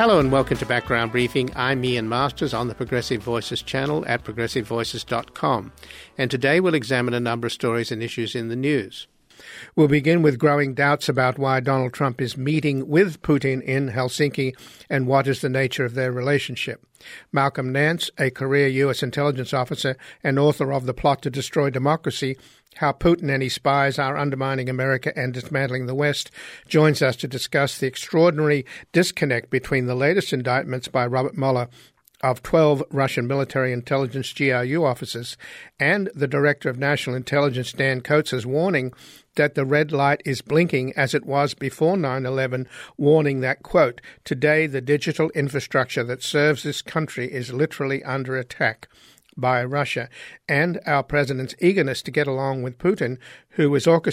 Hello and welcome to Background Briefing. I'm Ian Masters on the Progressive Voices channel at progressivevoices.com. And today we'll examine a number of stories and issues in the news. We'll begin with growing doubts about why Donald Trump is meeting with Putin in Helsinki and what is the nature of their relationship. Malcolm Nance, a career U.S. intelligence officer and author of The Plot to Destroy Democracy, How Putin and His Spies Are Undermining America and Dismantling the West, joins us to discuss the extraordinary disconnect between the latest indictments by Robert Mueller of 12 Russian military intelligence GRU officers and the Director of National Intelligence Dan Coates' warning that the red light is blinking as it was before 9/11, warning that, quote, today the digital infrastructure that serves this country is literally under attack by Russia, and our president's eagerness to get along with Putin, who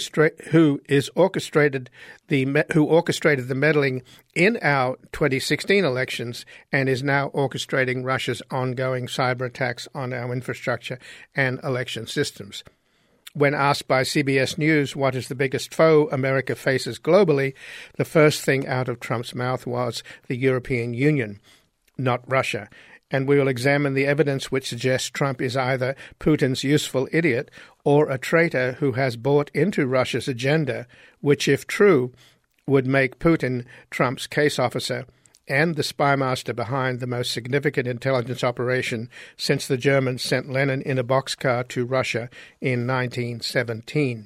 orchestrated the meddling in our 2016 elections and is now orchestrating Russia's ongoing cyber attacks on our infrastructure and election systems. When asked by CBS News what is the biggest foe America faces globally, the first thing out of Trump's mouth was the European Union, not Russia. And we will examine the evidence which suggests Trump is either Putin's useful idiot or a traitor who has bought into Russia's agenda, which, if true, would make Putin Trump's case officer and the spy master behind the most significant intelligence operation since the Germans sent Lenin in a boxcar to Russia in 1917.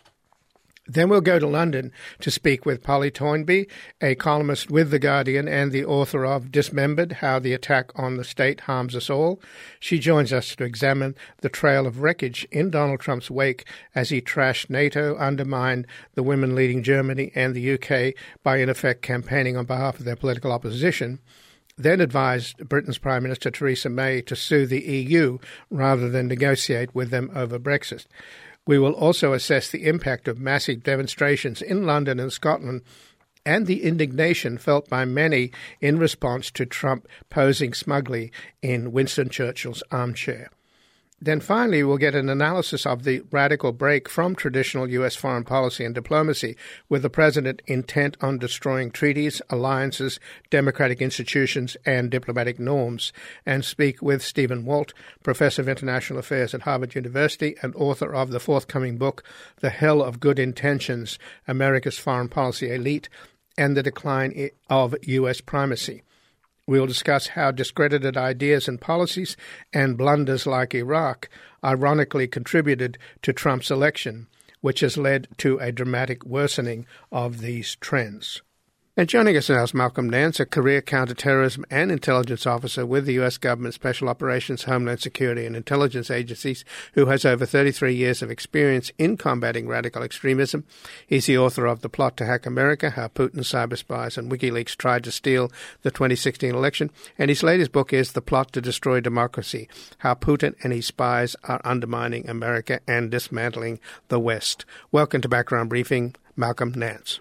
Then we'll go to London to speak with Polly Toynbee, a columnist with The Guardian and the author of Dismembered, How the Attack on the State Harms Us All. She joins us to examine the trail of wreckage in Donald Trump's wake as he trashed NATO, undermined the women leading Germany and the UK by, in effect, campaigning on behalf of their political opposition, then advised Britain's Prime Minister Theresa May to sue the EU rather than negotiate with them over Brexit. We will also assess the impact of massive demonstrations in London and Scotland and the indignation felt by many in response to Trump posing smugly in Winston Churchill's armchair. Then finally, we'll get an analysis of the radical break from traditional U.S. foreign policy and diplomacy, with the president intent on destroying treaties, alliances, democratic institutions, and diplomatic norms, and speak with Stephen Walt, professor of international affairs at Harvard University and author of the forthcoming book, The Hell of Good Intentions, America's Foreign Policy Elite and the Decline of U.S. Primacy. We'll discuss how discredited ideas and policies and blunders like Iraq ironically contributed to Trump's election, which has led to a dramatic worsening of these trends. And joining us now is Malcolm Nance, a career counterterrorism and intelligence officer with the U.S. government Special Operations, Homeland Security and Intelligence Agencies, who has over 33 years of experience in combating radical extremism. He's the author of The Plot to Hack America, How Putin, Cyber Spies and WikiLeaks Tried to Steal the 2016 Election. And his latest book is The Plot to Destroy Democracy, How Putin and His Spies Are Undermining America and Dismantling the West. Welcome to Background Briefing, Malcolm Nance.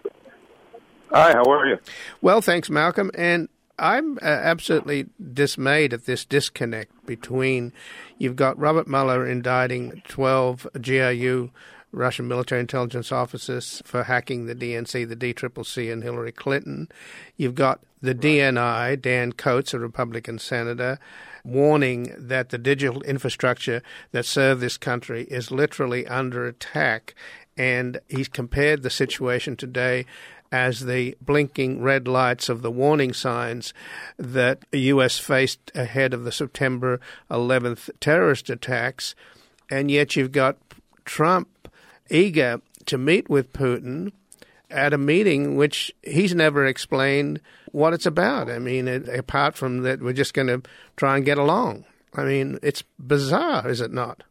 Hi, how are you? Well, thanks, Malcolm. And I'm absolutely dismayed at this disconnect between, you've got Robert Mueller indicting 12 GRU Russian military intelligence officers for hacking the DNC, the DCCC, and Hillary Clinton. You've got the DNI, Dan Coates, a Republican senator, warning that the digital infrastructure that served this country is literally under attack. And he's compared the situation today as the blinking red lights of the warning signs that the U.S. faced ahead of the September 11th terrorist attacks. And yet you've got Trump eager to meet with Putin at a meeting which he's never explained what it's about. I mean, apart from that, we're just going to try and get along. I mean, it's bizarre, is it not?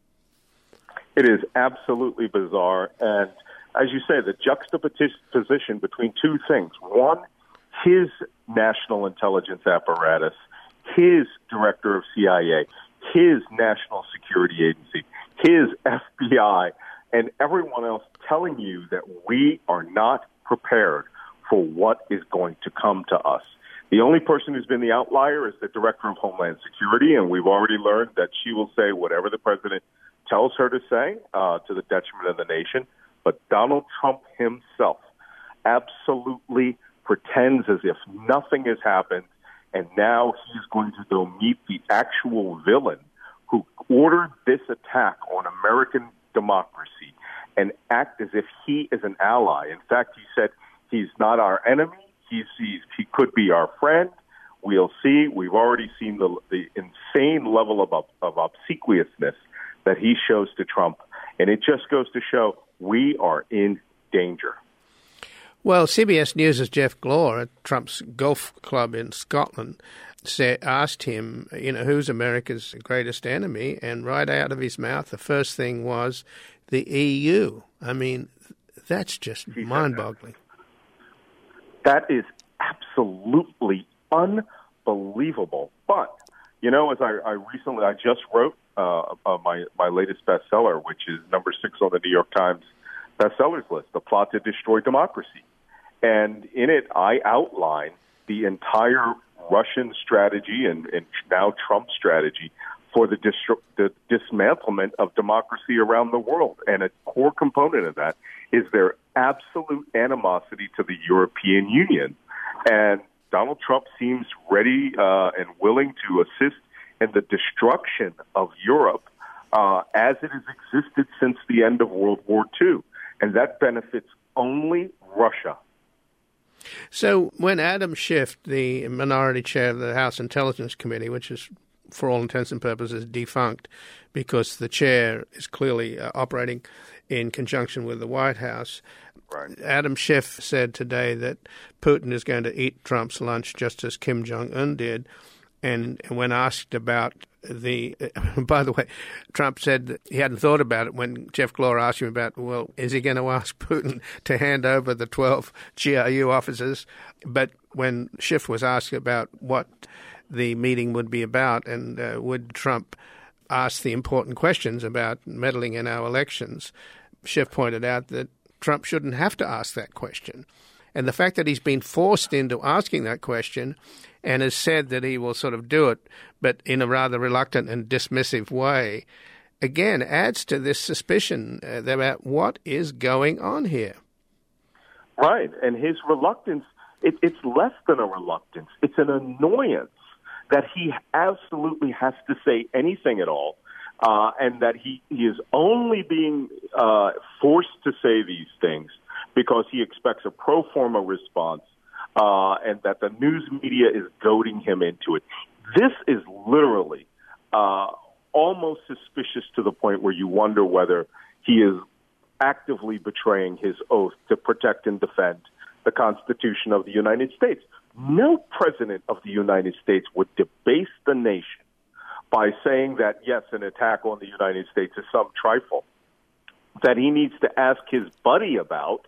It is absolutely bizarre. And as you say, the juxtaposition between two things. One, his national intelligence apparatus, his director of CIA, his national security agency, his FBI, and everyone else telling you that we are not prepared for what is going to come to us. The only person who's been the outlier is the director of Homeland Security, and we've already learned that she will say whatever the president tells her to say to the detriment of the nation. But Donald Trump himself absolutely pretends as if nothing has happened. and now he's going to go meet the actual villain who ordered this attack on American democracy and act as if he is an ally. In fact, he said he's not our enemy. He could be our friend. We'll see. We've already seen the insane level of obsequiousness that he shows to Trump. And it just goes to show we are in danger. Well, CBS News' Jeff Glor at Trump's golf club in Scotland asked him, who's America's greatest enemy? And right out of his mouth, the first thing was the EU. I mean, that's just mind-boggling. That is absolutely unbelievable. But, as I just wrote my latest bestseller, which is number 6 on the New York Times bestsellers list, The Plot to Destroy Democracy. And in it, I outline the entire Russian strategy and now Trump strategy for the dismantlement of democracy around the world. And a core component of that is their absolute animosity to the European Union. And Donald Trump seems ready and willing to assist in the destruction of Europe as it has existed since the end of World War II. And that benefits only Russia. So when Adam Schiff, the minority chair of the House Intelligence Committee, which is for all intents and purposes defunct because the chair is clearly operating in conjunction with the White House, right. Adam Schiff said today that Putin is going to eat Trump's lunch just as Kim Jong-un did. And when asked about by the way, Trump said that he hadn't thought about it when Jeff Glor asked him about, well, is he going to ask Putin to hand over the 12 GRU officers? But when Schiff was asked about what the meeting would be about and would Trump ask the important questions about meddling in our elections, Schiff pointed out that Trump shouldn't have to ask that question. And the fact that he's been forced into asking that question and has said that he will sort of do it, but in a rather reluctant and dismissive way, again, adds to this suspicion about what is going on here. Right. And his reluctance, it's less than a reluctance. It's an annoyance that he absolutely has to say anything at all, and that he is only being forced to say these things because he expects a pro forma response, and that the news media is goading him into it. This is literally almost suspicious to the point where you wonder whether he is actively betraying his oath to protect and defend the Constitution of the United States. No president of the United States would debase the nation by saying that, yes, an attack on the United States is some trifle that he needs to ask his buddy about.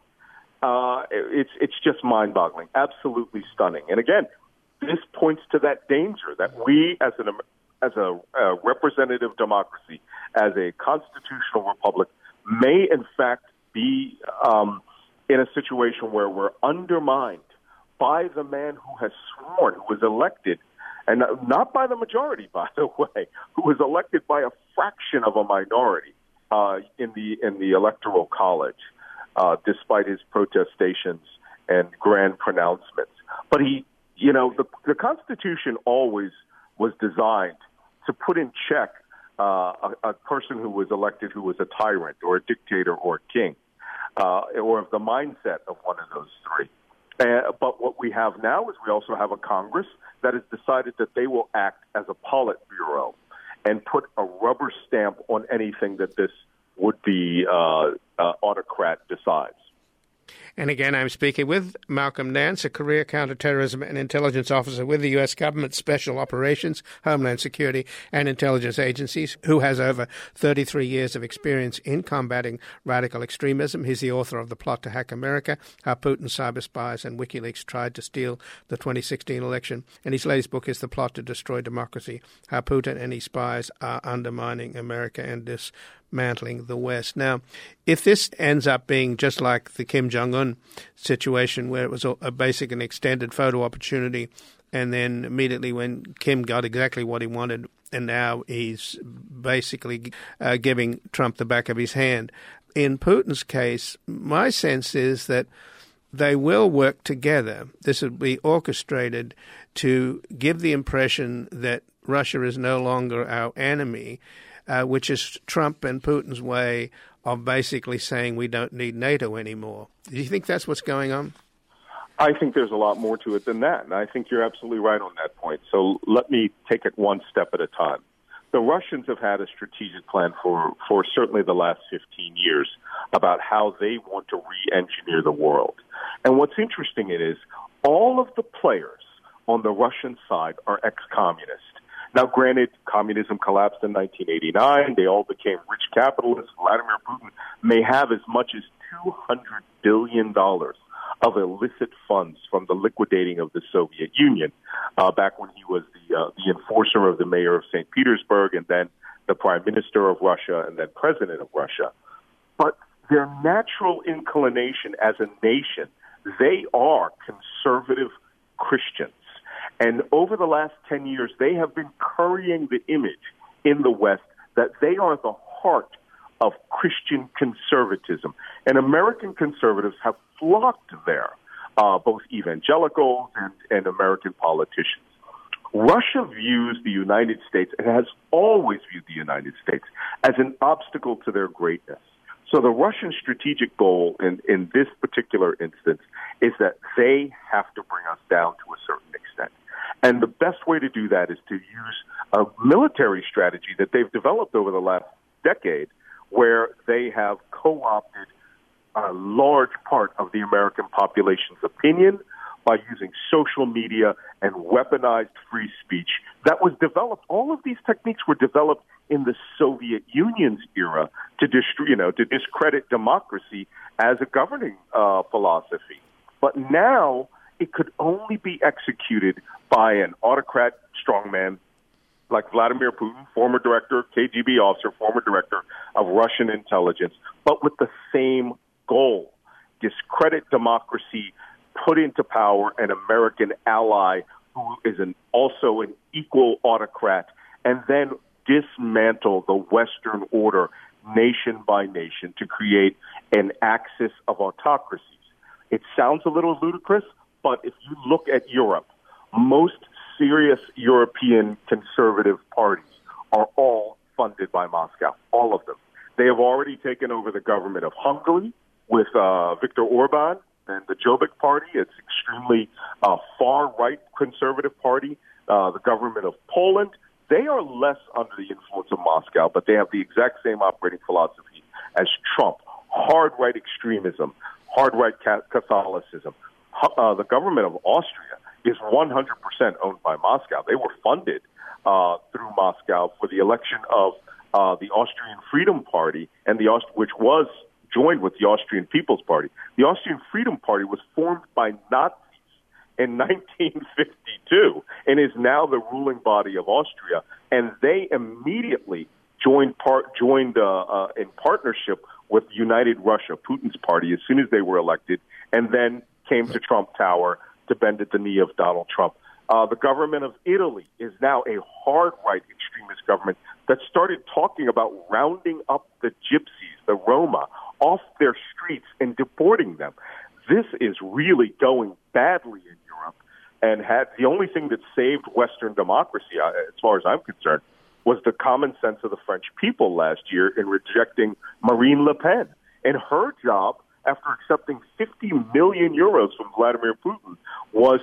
It's just mind-boggling, absolutely stunning. And again, this points to that danger that we, as a representative democracy, as a constitutional republic, may in fact be in a situation where we're undermined by the man who has sworn, who was elected, and not by the majority, by the way, who was elected by a fraction of a minority in the Electoral College, despite his protestations and grand pronouncements. But the Constitution always was designed to put in check a person who was elected who was a tyrant or a dictator or a king, or of the mindset of one of those three. But what we have now is we also have a Congress that has decided that they will act as a Politburo and put a rubber stamp on anything that this would-be autocrat decides. And again, I'm speaking with Malcolm Nance, a career counterterrorism and intelligence officer with the U.S. government Special Operations, Homeland Security, and intelligence agencies, who has over 33 years of experience in combating radical extremism. He's the author of The Plot to Hack America, How Putin, Cyber Spies, and WikiLeaks Tried to Steal the 2016 Election. And his latest book is The Plot to Destroy Democracy, How Putin and his spies are undermining America and dismantling the West. Now, if this ends up being just like the Kim Jong-un situation where it was a basic and extended photo opportunity, and then immediately when Kim got exactly what he wanted, and now he's basically giving Trump the back of his hand. In Putin's case, my sense is that they will work together. This will be orchestrated to give the impression that Russia is no longer our enemy, which is Trump and Putin's way of basically saying we don't need NATO anymore. Do you think that's what's going on? I think there's a lot more to it than that, and I think you're absolutely right on that point. So let me take it one step at a time. The Russians have had a strategic plan for certainly the last 15 years about how they want to re-engineer the world. And what's interesting is all of the players on the Russian side are ex-communist. Now, granted, communism collapsed in 1989. They all became rich capitalists. Vladimir Putin may have as much as $200 billion of illicit funds from the liquidating of the Soviet Union, back when he was the enforcer of the mayor of St. Petersburg and then the prime minister of Russia and then president of Russia. But their natural inclination as a nation, they are conservative Christians. And over the last 10 years, they have been currying the image in the West that they are the heart of Christian conservatism. And American conservatives have flocked there, both evangelicals and American politicians. Russia views the United States, and has always viewed the United States, as an obstacle to their greatness. So the Russian strategic goal in this particular instance is that they have to bring us down to a certain extent. And the best way to do that is to use a military strategy that they've developed over the last decade, where they have co-opted a large part of the American population's opinion by using social media and weaponized free speech that was developed. All of these techniques were developed in the Soviet Union's era to discredit democracy as a governing philosophy. But now it could only be executed by an autocrat strongman like Vladimir Putin, former director, KGB officer, former director of Russian intelligence, but with the same goal: discredit democracy, put into power an American ally who is also an equal autocrat, and then dismantle the Western order nation by nation to create an axis of autocracies. It sounds a little ludicrous, but if you look at Europe, most serious European conservative parties are all funded by Moscow, all of them. They have already taken over the government of Hungary with Viktor Orban and the Jobbik Party. It's extremely far-right conservative party. The government of Poland, they are less under the influence of Moscow, but they have the exact same operating philosophy as Trump: hard-right extremism, hard-right Catholicism. The government of Austria is 100% owned by Moscow. They were funded through Moscow for the election of the Austrian Freedom Party, and which was joined with the Austrian People's Party. The Austrian Freedom Party was formed by Nazis in 1952 and is now the ruling body of Austria. And they immediately joined in partnership with United Russia, Putin's party, as soon as they were elected, and then came to Trump Tower to bend at the knee of Donald Trump. The government of Italy is now a hard-right extremist government that started talking about rounding up the gypsies, the Roma, off their streets and deporting them. This is really going badly in Europe, and the only thing that saved Western democracy, as far as I'm concerned, was the common sense of the French people last year in rejecting Marine Le Pen. And her job, after accepting 50 million euros from Vladimir Putin, was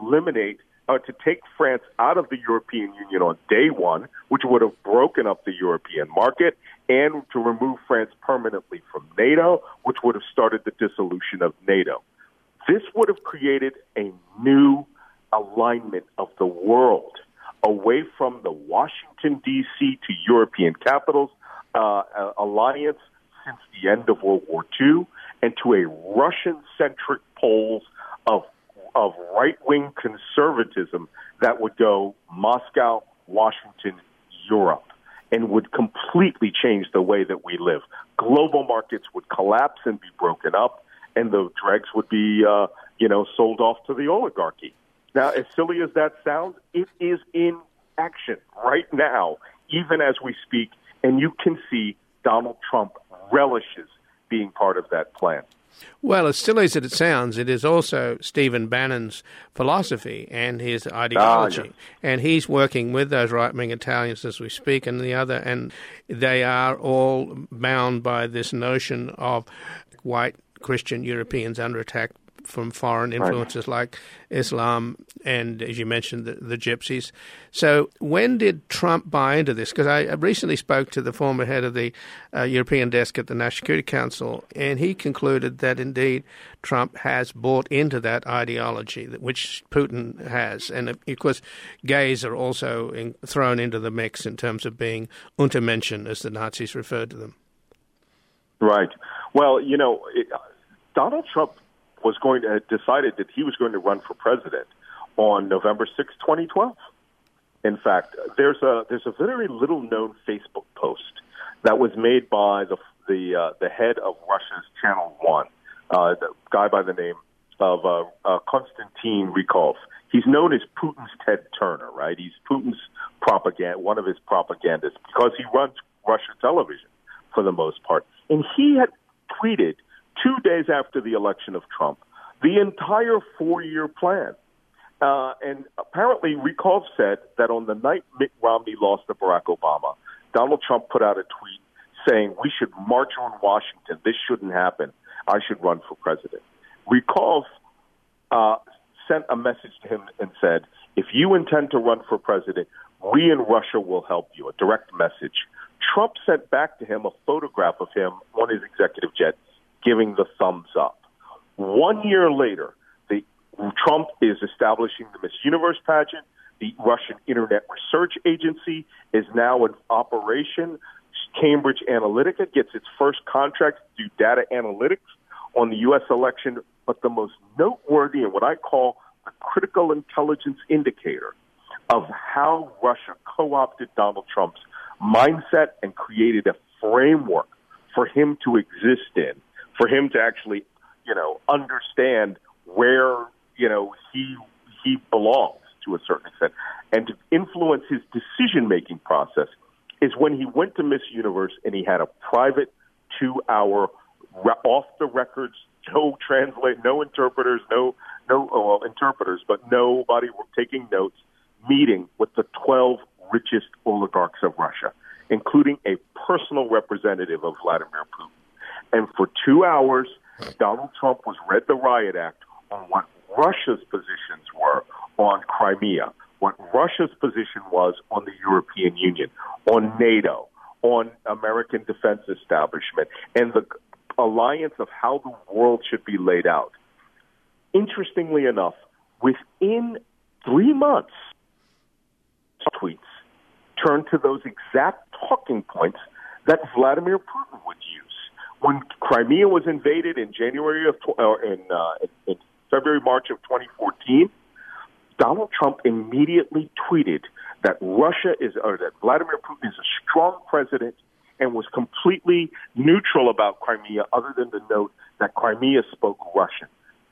to take France out of the European Union on day one, which would have broken up the European market, and to remove France permanently from NATO, which would have started the dissolution of NATO. This would have created a new alignment of the world away from the Washington, D.C. to European capitals alliance since the end of World War II, and to a Russian-centric poles of right-wing conservatism that would go Moscow, Washington, Europe, and would completely change the way that we live. Global markets would collapse and be broken up, and the dregs would be, sold off to the oligarchy. Now, as silly as that sounds, it is in action right now, even as we speak, and you can see Donald Trump relishes being part of that plan. Well, as silly as it sounds, it is also Stephen Bannon's philosophy and his ideology. Yes. And he's working with those right-wing Italians as we speak, and they are all bound by this notion of white Christian Europeans under attack from foreign influences like Islam and, as you mentioned, the gypsies. So when did Trump buy into this? Because I recently spoke to the former head of the European desk at the National Security Council, and he concluded that indeed Trump has bought into that ideology, which Putin has. And, of course, gays are also thrown into the mix in terms of being Untermenschen, as the Nazis referred to them. Right. Well, Donald Trump decided that he was going to run for president on November 6, 2012. In fact, there's a very little known Facebook post that was made by the head of Russia's Channel One, the guy by the name of Konstantin Rykov. He's known as Putin's Ted Turner, right? He's Putin's one of his propagandists, because he runs Russia television for the most part. And he had tweeted 2 days after the election of Trump the entire 4-year plan. And apparently Rykov said that on the night Mitt Romney lost to Barack Obama, Donald Trump put out a tweet saying, "We should march on Washington. This shouldn't happen. I should run for president." Rykov sent a message to him and said, "If you intend to run for president, we in Russia will help you," a direct message. Trump sent back to him a photograph of him on his executive jet giving the thumbs up. 1 year later, Trump is establishing the Miss Universe pageant. The Russian Internet Research Agency is now in operation. Cambridge Analytica gets its first contract to do data analytics on the U.S. election. But the most noteworthy and what I call the critical intelligence indicator of how Russia co-opted Donald Trump's mindset and created a framework for him to exist in, for him to actually, understand where, he belongs to a certain extent, and to influence his decision-making process, is when he went to Miss Universe and he had a private 2-hour off-the-records, no interpreters, interpreters, but nobody were taking notes, meeting with the 12 richest oligarchs of Russia, including a personal representative of Vladimir Putin. And for 2 hours, Donald Trump was read the riot act on what Russia's positions were on Crimea, what Russia's position was on the European Union, on NATO, on American defense establishment, and the alliance of how the world should be laid out. Interestingly enough, within 3 months, tweets turned to those exact talking points that Vladimir Putin would use. When Crimea was invaded in March of 2014, Donald Trump immediately tweeted that that Vladimir Putin is a strong president, and was completely neutral about Crimea, other than to note that Crimea spoke Russian.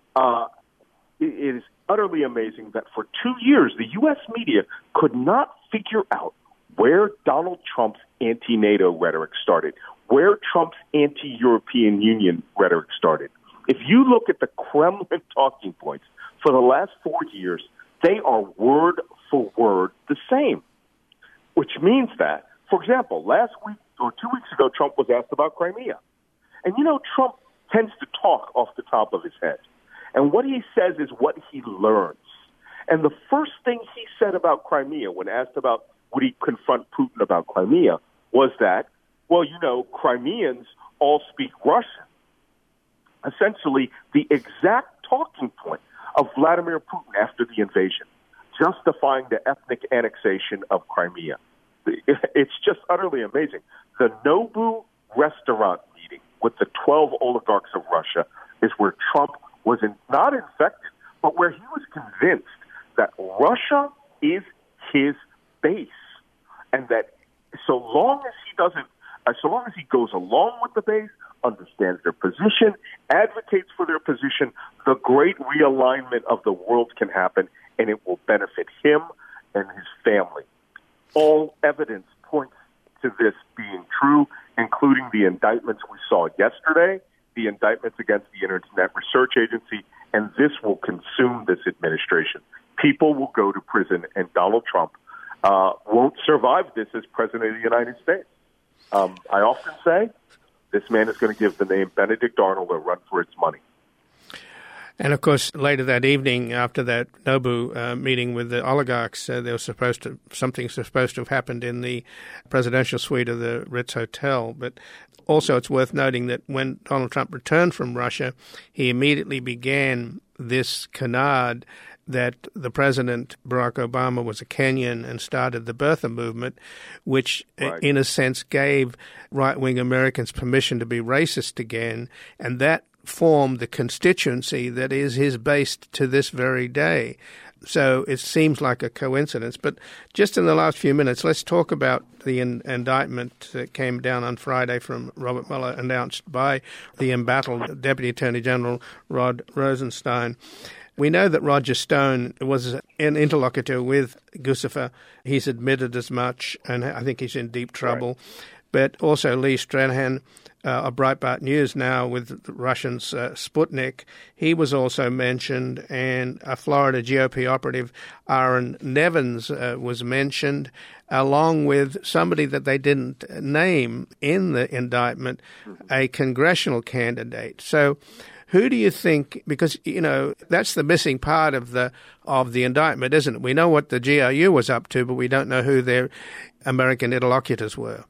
It is utterly amazing that for 2 years, the U.S. media could not figure out where Donald Trump's anti-NATO rhetoric started, where Trump's anti-European Union rhetoric started. If you look at the Kremlin talking points for the last 4 years, they are word for word the same, which means that, for example, last week or 2 weeks ago, Trump was asked about Crimea. And Trump tends to talk off the top of his head. And what he says is what he learns. And the first thing he said about Crimea, when asked about would he confront Putin about Crimea, was that, Crimeans all speak Russian. Essentially, the exact talking point of Vladimir Putin after the invasion, justifying the ethnic annexation of Crimea. It's just utterly amazing. The Nobu restaurant meeting with the 12 oligarchs of Russia is where Trump was not infected, but where he was convinced that Russia is his base, and that so long as he goes along with the base, understands their position, advocates for their position, the great realignment of the world can happen, and it will benefit him and his family. All evidence points to this being true, including the indictments we saw yesterday the indictments against the Internet Research Agency, and this will consume this administration. People will go to prison, and Donald Trump won't survive this as President of the United States. I often say this man is going to give the name Benedict Arnold a run for its money. And, of course, later that evening, after that Nobu meeting with the oligarchs, there was something supposed to have happened in the presidential suite of the Ritz Hotel. But also it's worth noting that when Donald Trump returned from Russia, he immediately began this canard that the president, Barack Obama, was a Kenyan and started the birther movement, which in a sense gave right-wing Americans permission to be racist again, and that formed the constituency that is his base to this very day. So it seems like a coincidence. But just in the last few minutes, let's talk about the indictment that came down on Friday from Robert Mueller, announced by the embattled Deputy Attorney General Rod Rosenstein. We know that Roger Stone was an interlocutor with Guccifer. He's admitted as much, and I think he's in deep trouble. Right. But also Lee Stranahan of Breitbart News now with the Russians' Sputnik. He was also mentioned, and a Florida GOP operative, Aaron Nevins, was mentioned, along with somebody that they didn't name in the indictment, a congressional candidate. So who do you think, because, you know, that's the missing part of the indictment, isn't it? We know what the GRU was up to, but we don't know who their American interlocutors were.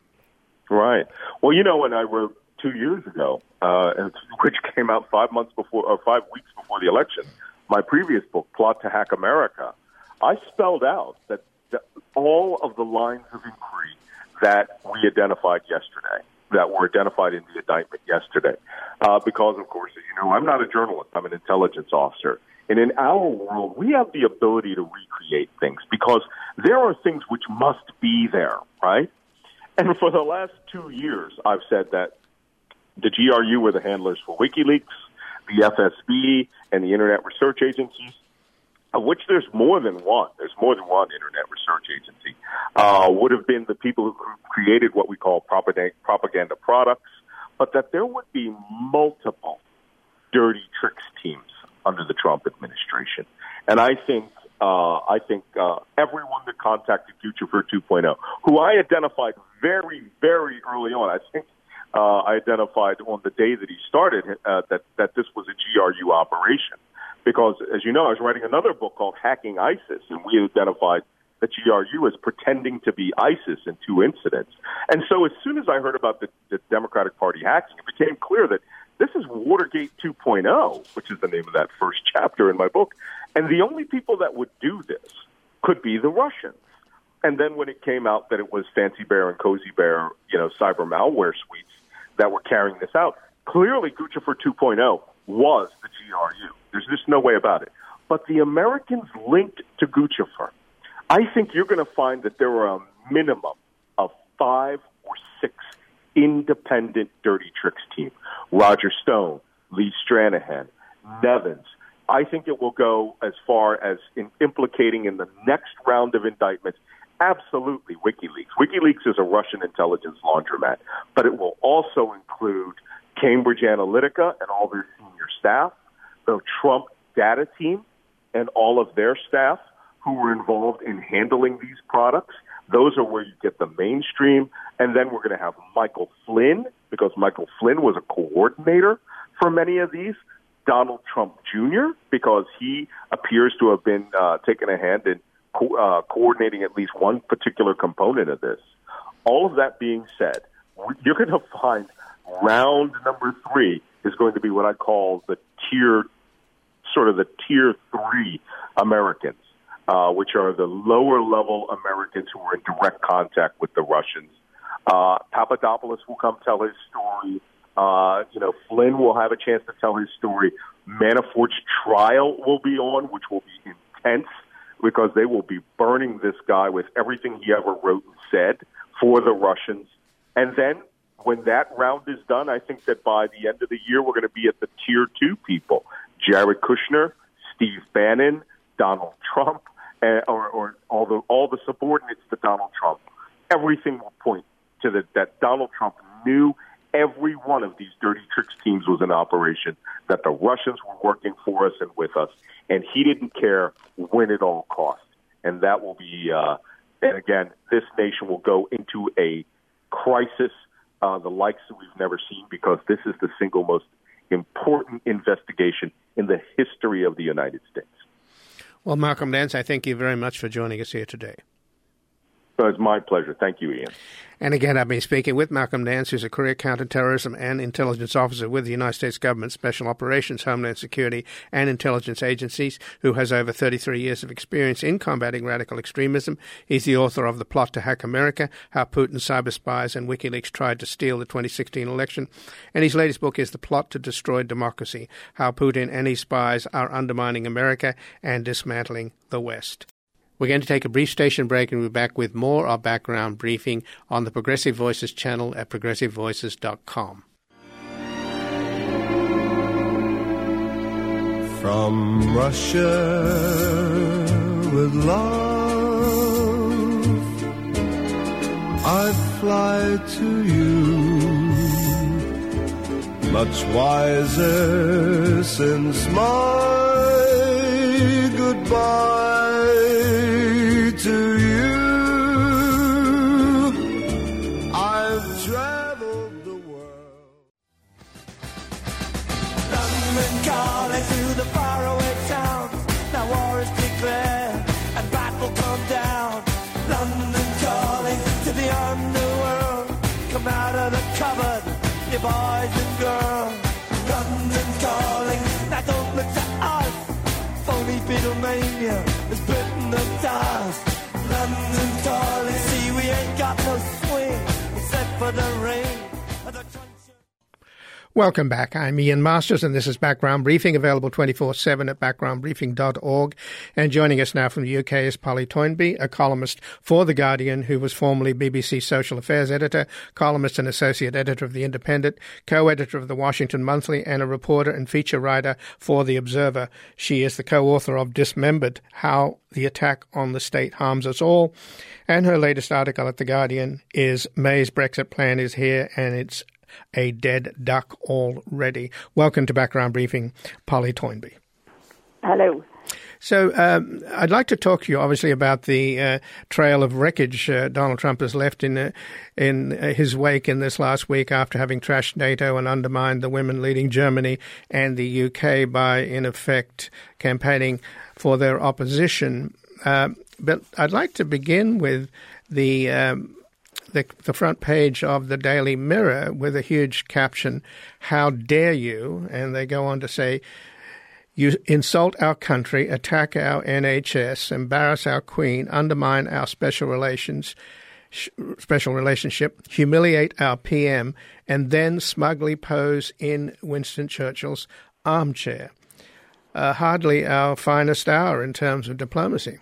Right. Well, you know, when I wrote 2 years ago, which came out 5 weeks before the election, my previous book, Plot to Hack America, I spelled out that all of the lines of inquiry that we identified yesterday, that were identified in the indictment yesterday, because, of course, as you know, I'm not a journalist. I'm an intelligence officer. And in our world, we have the ability to recreate things because there are things which must be there, right? And for the last 2 years, I've said that the GRU were the handlers for WikiLeaks, the FSB, and the Internet Research Agencies, of which there's more than one. There's more than one Internet Research Agency, would have been the people who created what we call propaganda products, but that there would be multiple dirty tricks teams under the Trump administration. And I think everyone that contacted Guccifer 2.0, who I identified very, very early on, I think I identified on the day that he started that this was a GRU operation. Because, as you know, I was writing another book called Hacking ISIS, and we identified the GRU as pretending to be ISIS in 2 incidents. And so as soon as I heard about the Democratic Party hacking, it became clear that this is Watergate 2.0, which is the name of that first chapter in my book. And the only people that would do this could be the Russians. And then when it came out that it was Fancy Bear and Cozy Bear, you know, cyber malware suites that were carrying this out, clearly Guccifer 2.0 was the GRU. There's just no way about it. But the Americans linked to Guccifer, I think you're going to find that there are a minimum of 5 or 6 independent dirty tricks team. Roger Stone, Lee Stranahan, Nevins. I think it will go as far as in implicating in the next round of indictments, absolutely WikiLeaks. WikiLeaks is a Russian intelligence laundromat, but it will also include Cambridge Analytica and all their senior staff, the Trump data team and all of their staff who were involved in handling these products. Those are where you get the mainstream. And then we're going to have Michael Flynn, because Michael Flynn was a coordinator for many of these. Donald Trump Jr., because he appears to have been taking a hand in coordinating at least one particular component of this. All of that being said, you're going to find round number 3 is going to be what I call the tier 3 Americans, which are the lower level Americans who are in direct contact with the Russians. Papadopoulos will come tell his story. Flynn will have a chance to tell his story. Manafort's trial will be on, which will be intense because they will be burning this guy with everything he ever wrote and said for the Russians. And then when that round is done, I think that by the end of the year, we're going to be at the tier 2 people. Jared Kushner, Steve Bannon, Donald Trump, or all the subordinates to Donald Trump. Everything will point to that Donald Trump knew every one of these dirty tricks teams was in operation, that the Russians were working for us and with us, and he didn't care when it all cost. And that will be, and again, this nation will go into a crisis, the likes that we've never seen, because this is the single most important investigation in the history of the United States. Well, Malcolm Nance, I thank you very much for joining us here today. It's my pleasure. Thank you, Ian. And again, I've been speaking with Malcolm Nance, who's a career counterterrorism and intelligence officer with the United States government, Special Operations, Homeland Security, and intelligence agencies, who has over 33 years of experience in combating radical extremism. He's the author of The Plot to Hack America, How Putin, Cyber Spies, and WikiLeaks Tried to Steal the 2016 Election. And his latest book is The Plot to Destroy Democracy, How Putin and his spies are undermining America and dismantling the West. We're going to take a brief station break, and we'll be back with more of Background Briefing on the Progressive Voices channel at progressivevoices.com. From Russia with love, I fly to you, much wiser since my goodbye to you. I've traveled the world. London calling to the faraway towns. Now war is declared and battle come down. London calling to the underworld. Come out of the cupboard, you boys and girls. London calling, now don't look to us. Phony Beatlemania has bitten the dust. London calling, see we ain't got no swing except for the rain. Welcome back. I'm Ian Masters, and this is Background Briefing, available 24/7 at backgroundbriefing.org. And joining us now from the UK is Polly Toynbee, a columnist for The Guardian, who was formerly BBC Social Affairs editor, columnist and associate editor of The Independent, co-editor of The Washington Monthly, and a reporter and feature writer for The Observer. She is the co-author of Dismembered, How the Attack on the State Harms Us All. And her latest article at The Guardian is May's Brexit Plan is Here, and it's a dead duck already. Welcome to Background Briefing, Polly Toynbee. Hello. So I'd like to talk to you, obviously, about the trail of wreckage Donald Trump has left in his wake in this last week after having trashed NATO and undermined the women leading Germany and the UK by, in effect, campaigning for their opposition. But I'd like to begin with the front page of the Daily Mirror with a huge caption, "How dare you?" And they go on to say, "You insult our country, attack our NHS, embarrass our Queen, undermine our special relationship, humiliate our PM, and then smugly pose in Winston Churchill's armchair." Hardly our finest hour in terms of diplomacy.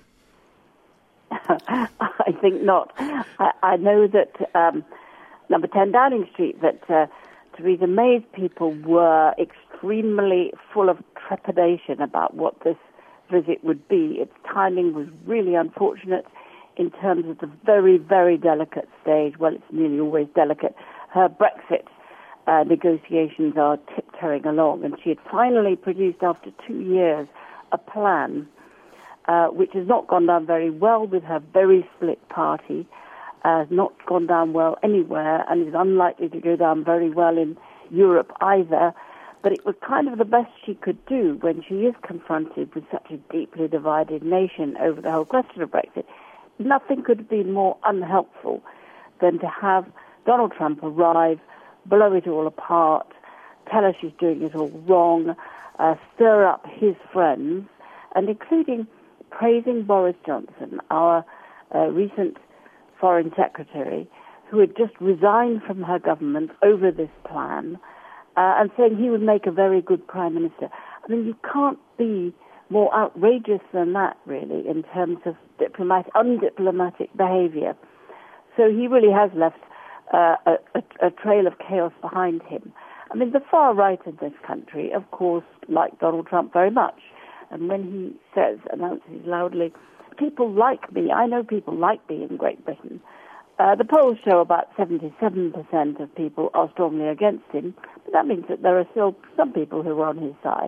I think not. I know that number 10 Downing Street, that Theresa May's people were extremely full of trepidation about what this visit would be. Its timing was really unfortunate in terms of the very, very delicate stage. Well, it's nearly always delicate. Her Brexit negotiations are tiptoeing along, and she had finally produced, after 2 years, a plan which has not gone down very well with her very split party, has not gone down well anywhere, and is unlikely to go down very well in Europe either. But it was kind of the best she could do when she is confronted with such a deeply divided nation over the whole question of Brexit. Nothing could have been more unhelpful than to have Donald Trump arrive, blow it all apart, tell her she's doing it all wrong, stir up his friends, and including praising Boris Johnson, our recent foreign secretary, who had just resigned from her government over this plan, and saying he would make a very good prime minister. I mean, you can't be more outrageous than that, really, in terms of undiplomatic behavior. So he really has left a trail of chaos behind him. I mean, the far right of this country, of course, like Donald Trump very much. And when he announces loudly, people like me, I know people like me in Great Britain, The polls show about 77% of people are strongly against him, but that means that there are still some people who are on his side.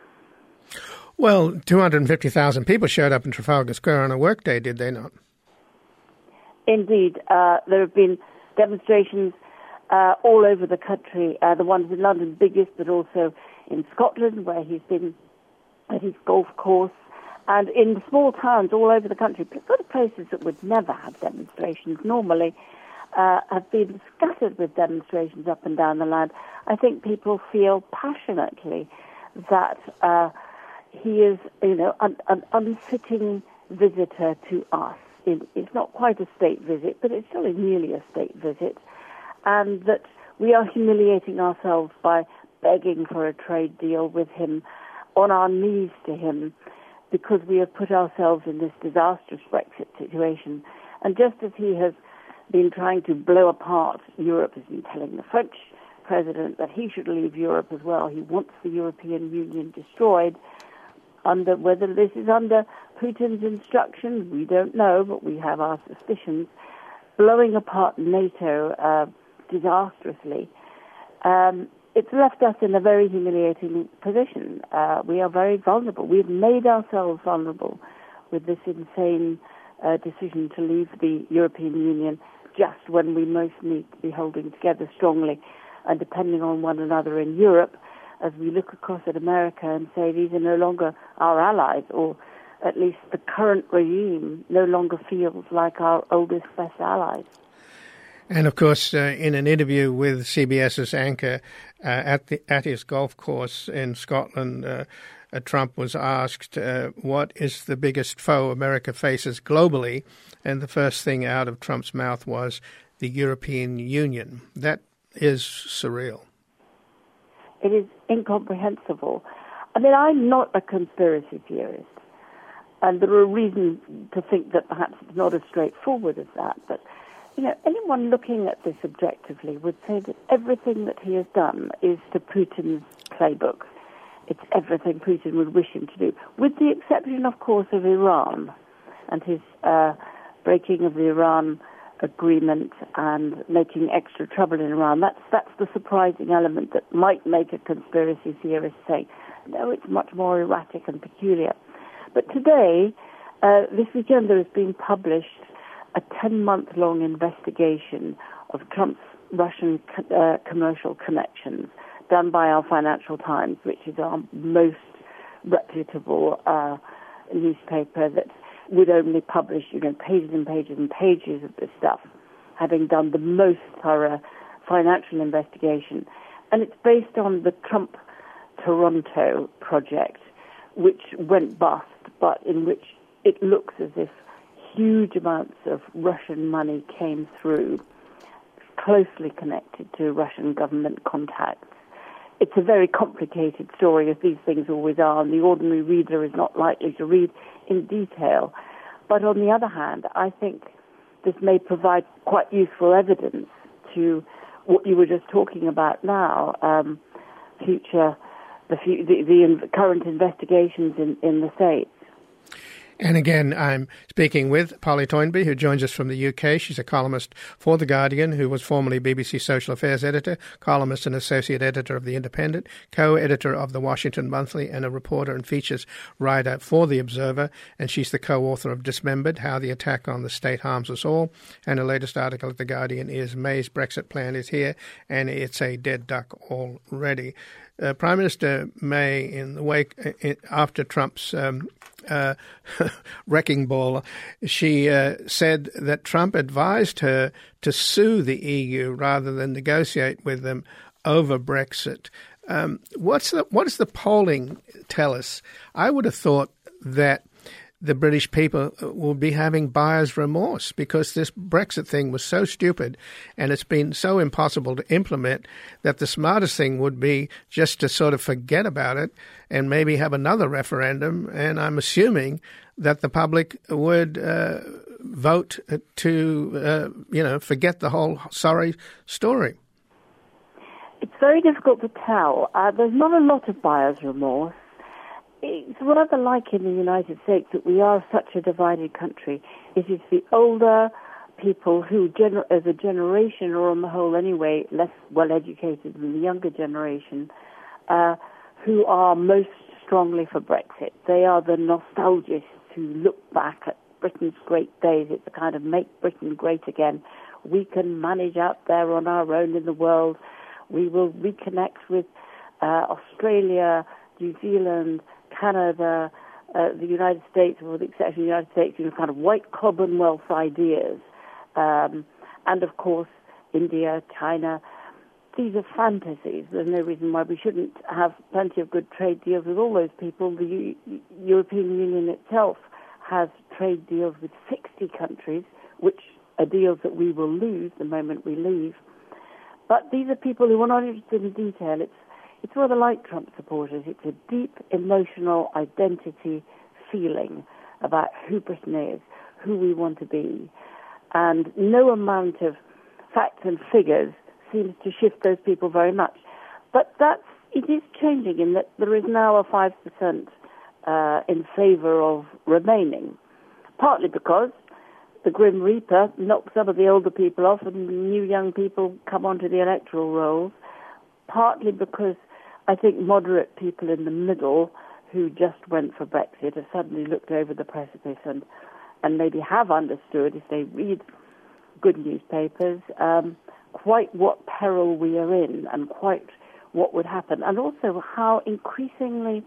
Well, 250,000 people showed up in Trafalgar Square on a workday, did they not? Indeed. There have been demonstrations all over the country, the ones in London biggest, but also in Scotland, where he's been at his golf course, and in small towns all over the country, sort of places that would never have demonstrations normally, have been scattered with demonstrations up and down the land. I think people feel passionately that he is, an unfitting visitor to us. It's not quite a state visit, but it's still nearly a state visit, and that we are humiliating ourselves by begging for a trade deal with him, on our knees to him, because we have put ourselves in this disastrous Brexit situation. And just as he has been trying to blow apart Europe, has been telling the French president that he should leave Europe as well. He wants the European Union destroyed. Whether this is under Putin's instructions, we don't know, but we have our suspicions. Blowing apart NATO disastrously, it's left us in a very humiliating position. We are very vulnerable. We've made ourselves vulnerable with this insane decision to leave the European Union just when we most need to be holding together strongly and depending on one another in Europe, as we look across at America and say these are no longer our allies, or at least the current regime no longer feels like our oldest, best allies. And of course, in an interview with CBS's anchor at his golf course in Scotland, Trump was asked, what is the biggest foe America faces globally? And the first thing out of Trump's mouth was the European Union. That is surreal. It is incomprehensible. I mean, I'm not a conspiracy theorist, and there are reasons to think that perhaps it's not as straightforward as that, but anyone looking at this objectively would say that everything that he has done is to Putin's playbook. It's everything Putin would wish him to do, with the exception, of course, of Iran and his breaking of the Iran agreement and making extra trouble in Iran. That's the surprising element that might make a conspiracy theorist say, no, it's much more erratic and peculiar. But today, this weekend, there has been published a 10-month-long investigation of Trump's Russian commercial connections done by our Financial Times, which is our most reputable newspaper that would only publish, pages and pages and pages of this stuff, having done the most thorough financial investigation. And it's based on the Trump Toronto project, which went bust, but in which it looks as if huge amounts of Russian money came through, closely connected to Russian government contacts. It's a very complicated story, as these things always are, and the ordinary reader is not likely to read in detail. But on the other hand, I think this may provide quite useful evidence to what you were just talking about now, the current investigations in the States. And again, I'm speaking with Polly Toynbee, who joins us from the UK. She's a columnist for The Guardian, who was formerly BBC Social Affairs editor, columnist and associate editor of The Independent, co-editor of The Washington Monthly, and a reporter and features writer for The Observer. And she's the co-author of Dismembered, How the Attack on the State Harms Us All. And her latest article at The Guardian is May's Brexit Plan is Here, and it's a dead duck already. Prime Minister May, in the wake after Trump's wrecking ball, she said that Trump advised her to sue the EU rather than negotiate with them over Brexit. What does the polling tell us? I would have thought that the British people will be having buyer's remorse because this Brexit thing was so stupid and it's been so impossible to implement that the smartest thing would be just to sort of forget about it and maybe have another referendum. And I'm assuming that the public would vote to, forget the whole sorry story. It's very difficult to tell. There's not a lot of buyer's remorse. It's rather like in the United States that we are such a divided country. It is the older, people who, as a generation, or on the whole anyway, less well-educated than the younger generation, who are most strongly for Brexit. They are the nostalgists who look back at Britain's great days. It's a kind of make Britain great again. We can manage out there on our own in the world. We will reconnect with Australia, New Zealand, Canada, the United States, or with the exception of the United States, kind of white Commonwealth ideas. And of course, India, China. These are fantasies. There's no reason why we shouldn't have plenty of good trade deals with all those people. The European Union itself has trade deals with 60 countries, which are deals that we will lose the moment we leave. But these are people who are not interested in detail. It's rather like Trump supporters. It's a deep emotional identity feeling about who Britain is, who we want to be. And no amount of facts and figures seems to shift those people very much. But it is changing in that there is now a 5% in favour of remaining, partly because the Grim Reaper knocks some of the older people off and new young people come onto the electoral rolls, partly because I think moderate people in the middle who just went for Brexit have suddenly looked over the precipice and maybe have understood, if they read good newspapers, quite what peril we are in and quite what would happen, and also how increasingly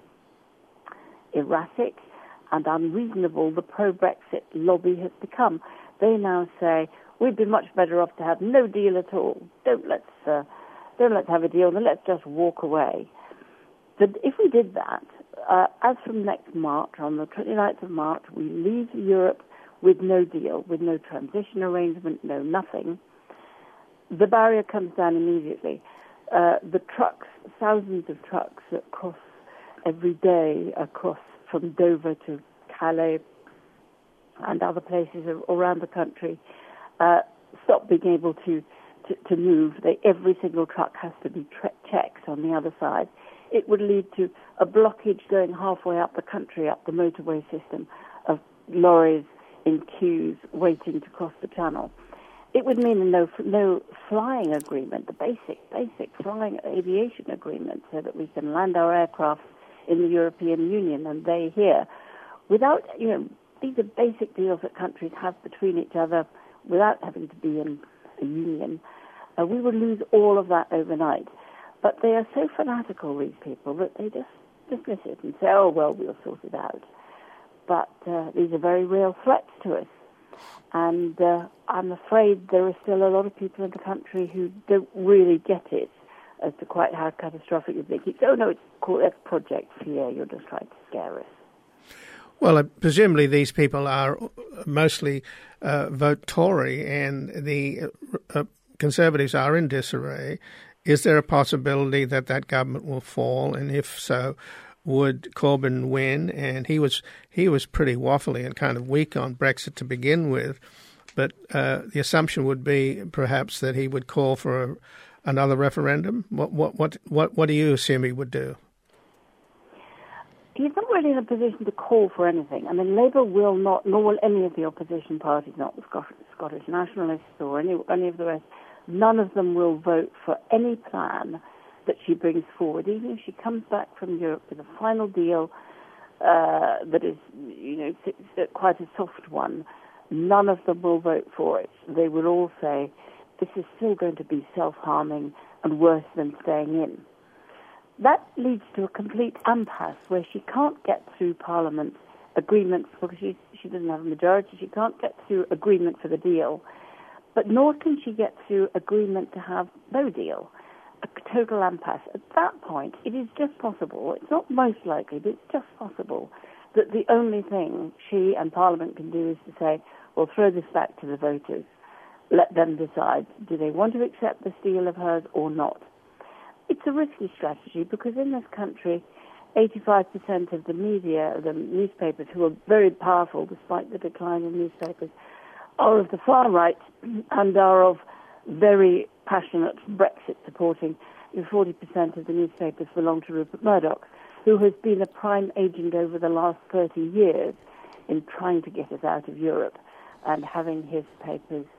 erratic and unreasonable the pro-Brexit lobby has become. They now say, we'd be much better off to have no deal at all. Don't let's have a deal, then let's just walk away. But if we did that, as from next March, on the 29th of March, we leave Europe with no deal, with no transition arrangement, no nothing. The barrier comes down immediately. The trucks, thousands of trucks that cross every day across from Dover to Calais and other places around the country, stop being able to move. Every single truck has to be checked on the other side. It would lead to a blockage going halfway up the country, up the motorway system, of lorries in queues waiting to cross the channel. It would mean no flying agreement, the basic flying aviation agreement, so that we can land our aircraft in the European Union and they here. Without, these are basic deals that countries have between each other without having to be in a union. We would lose all of that overnight. But they are so fanatical, these people, that they just dismiss it and say, oh, well, we'll sort it out. But these are very real threats to us. And I'm afraid there are still a lot of people in the country who don't really get it as to quite how catastrophic it is. Oh, no, it's called Project Fear. You're just trying to scare us. Well, presumably these people are mostly vote Tory, and the Conservatives are in disarray. Is there a possibility that government will fall? And if so, would Corbyn win? And he was pretty waffly and kind of weak on Brexit to begin with, but the assumption would be perhaps that he would call for another referendum. What do you assume he would do? He's not really in a position to call for anything. I mean, Labour will not, nor will any of the opposition parties, not the Scottish Nationalists or any of the rest. None of them will vote for any plan that she brings forward, even if she comes back from Europe with a final deal that is, quite a soft one. None of them will vote for it. They will all say, this is still going to be self-harming and worse than staying in. That leads to a complete impasse where she can't get through Parliament agreements because she doesn't have a majority. She can't get through agreement for the deal, but nor can she get through agreement to have no deal. A total impasse. At that point, it is just possible, it's not most likely, but it's just possible that the only thing she and Parliament can do is to say, we'll throw this back to the voters. Let them decide, do they want to accept this deal of hers or not? It's a risky strategy because in this country, 85% of the media, the newspapers, who are very powerful despite the decline in newspapers, are of the far right and are of very passionate Brexit supporting. 40% of the newspapers belong to Rupert Murdoch, who has been a prime agent over the last 30 years in trying to get us out of Europe and having his papers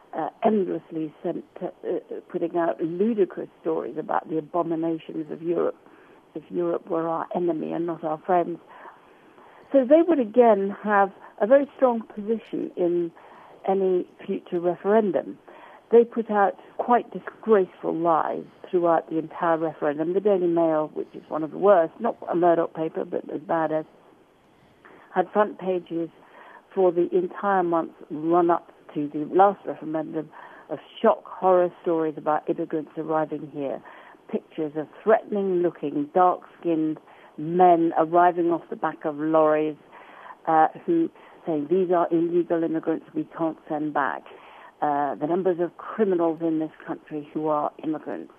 endlessly putting out ludicrous stories about the abominations of Europe, if Europe were our enemy and not our friends. So they would again have a very strong position in any future referendum. They put out quite disgraceful lies throughout the entire referendum. The Daily Mail, which is one of the worst, not a Murdoch paper, but as bad as, had front pages for the entire month run-up to the last referendum of shock horror stories about immigrants arriving here, pictures of threatening-looking, dark-skinned men arriving off the back of lorries who saying, these are illegal immigrants we can't send back. The numbers of criminals in this country who are immigrants.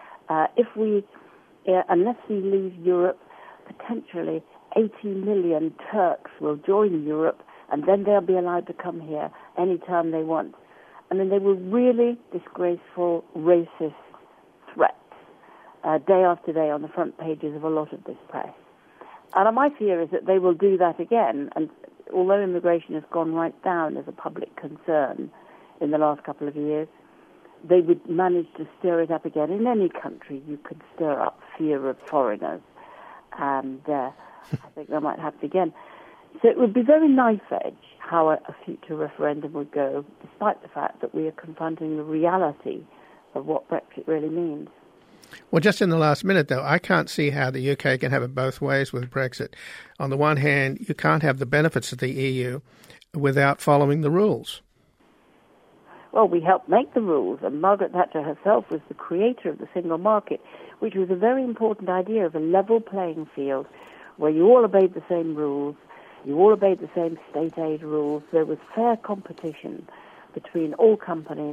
Unless we leave Europe, potentially 80 million Turks will join Europe, and then they'll be allowed to come here anytime they want. And then they were really disgraceful, racist threats, day after day on the front pages of a lot of this press. And my fear is that they will do that again, and although immigration has gone right down as a public concern in the last couple of years, they would manage to stir it up again. In any country, you could stir up fear of foreigners, and I think that might happen again. So it would be very knife-edge how a future referendum would go, despite the fact that we are confronting the reality of what Brexit really means. Well, just in the last minute, though, I can't see how the UK can have it both ways with Brexit. On the one hand, you can't have the benefits of the EU without following the rules. Well, we helped make the rules, and Margaret Thatcher herself was the creator of the single market, which was a very important idea of a level playing field where you all obeyed the same rules, you all obeyed the same state aid rules. There was fair competition between all companies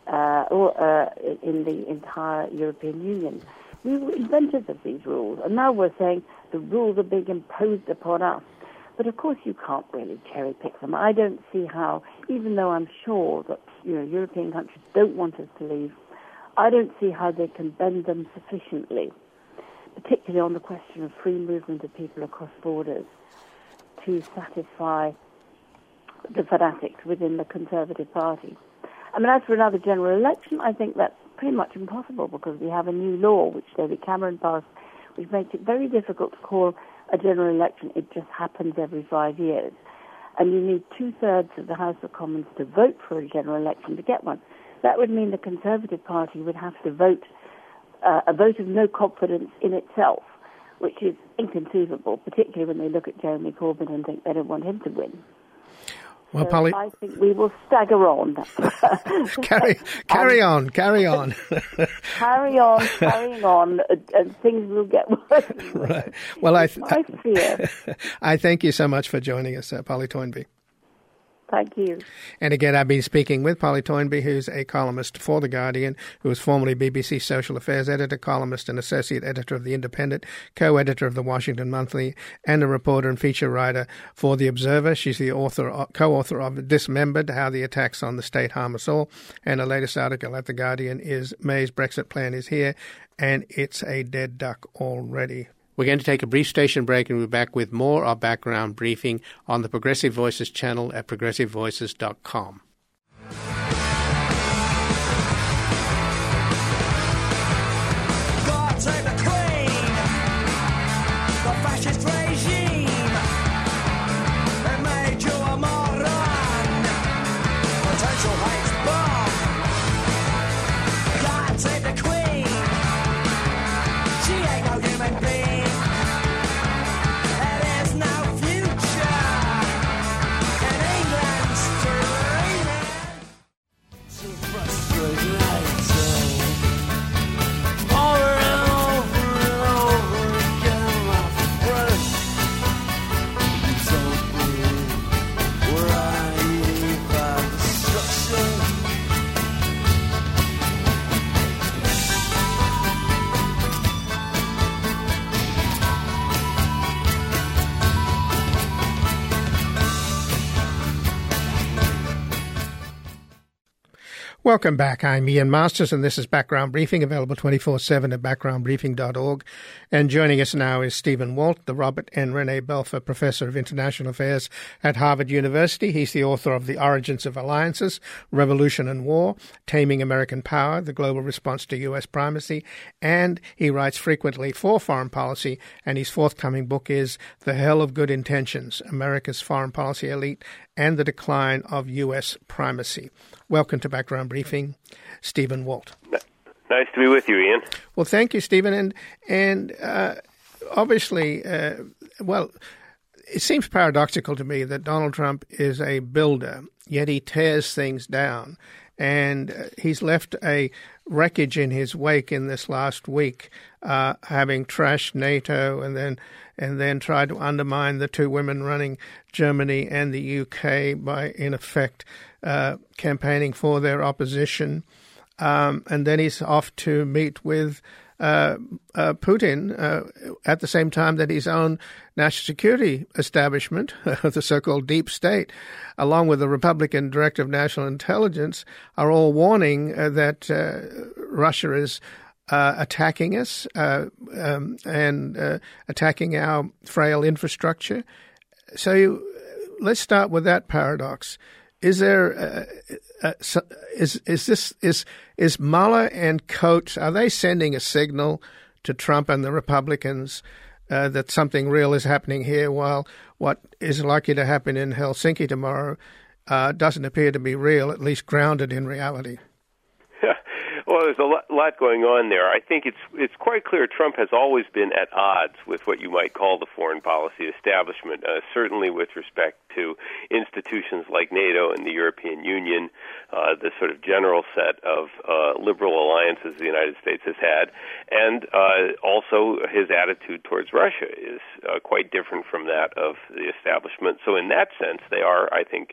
in the entire European Union. We were inventors of these rules, and now we're saying the rules are being imposed upon us. But of course you can't really cherry pick them. I don't see how, even though I'm sure that European countries don't want us to leave, I don't see how they can bend them sufficiently, particularly on the question of free movement of people across borders, to satisfy the fanatics within the Conservative Party. I mean, as for another general election, I think that's pretty much impossible because we have a new law which David Cameron passed, which makes it very difficult to call a general election. It just happens every 5 years. And you need 2/3 of the House of Commons to vote for a general election to get one. That would mean the Conservative Party would have to vote a vote of no confidence in itself, which is inconceivable, particularly when they look at Jeremy Corbyn and think they don't want him to win. Well, so Polly, I think we will stagger on. carry on. Carrying on, and things will get worse. Right. Well, I fear. I thank you so much for joining us, Polly Toynbee. Thank you. And again, I've been speaking with Polly Toynbee, who's a columnist for The Guardian, who was formerly BBC Social Affairs editor, columnist and associate editor of The Independent, co-editor of The Washington Monthly, and a reporter and feature writer for The Observer. She's the co-author of Dismembered, How the Attacks on the State Harm Us All. And her latest article at The Guardian is May's Brexit Plan is Here, and it's a dead duck already. We're going to take a brief station break and we'll be back with more of Background Briefing on the Progressive Voices channel at progressivevoices.com. Welcome back. I'm Ian Masters, and this is Background Briefing, available 24/7 at backgroundbriefing.org. And joining us now is Stephen Walt, the Robert N. Rene Belfer Professor of International Affairs at Harvard University. He's the author of The Origins of Alliances, Revolution and War, Taming American Power, The Global Response to U.S. Primacy, and he writes frequently for foreign policy, and his forthcoming book is The Hell of Good Intentions, America's Foreign Policy Elite and the Decline of U.S. Primacy. Welcome to Background Briefing, Stephen Walt. Nice to be with you, Ian. Well, thank you, Stephen. And obviously, well, it seems paradoxical to me that Donald Trump is a builder, yet he tears things down. And he's left a wreckage in his wake in this last week, having trashed NATO and then tried to undermine the two women running Germany and the UK by, in effect, campaigning for their opposition. And then he's off to meet with Putin at the same time that his own national security establishment, the so-called deep state, along with the Republican Director of National Intelligence, are all warning that Russia is attacking us and attacking our frail infrastructure. So let's start with that paradox. Is there is Mueller and Coates, are they sending a signal to Trump and the Republicans that something real is happening here, while what is likely to happen in Helsinki tomorrow doesn't appear to be real, at least grounded in reality? Well, there's a lot going on there. I think it's quite clear Trump has always been at odds with what you might call the foreign policy establishment, certainly with respect to institutions like NATO and the European Union, the sort of general set of liberal alliances the United States has had, and also his attitude towards Russia is quite different from that of the establishment. So in that sense, they are, I think,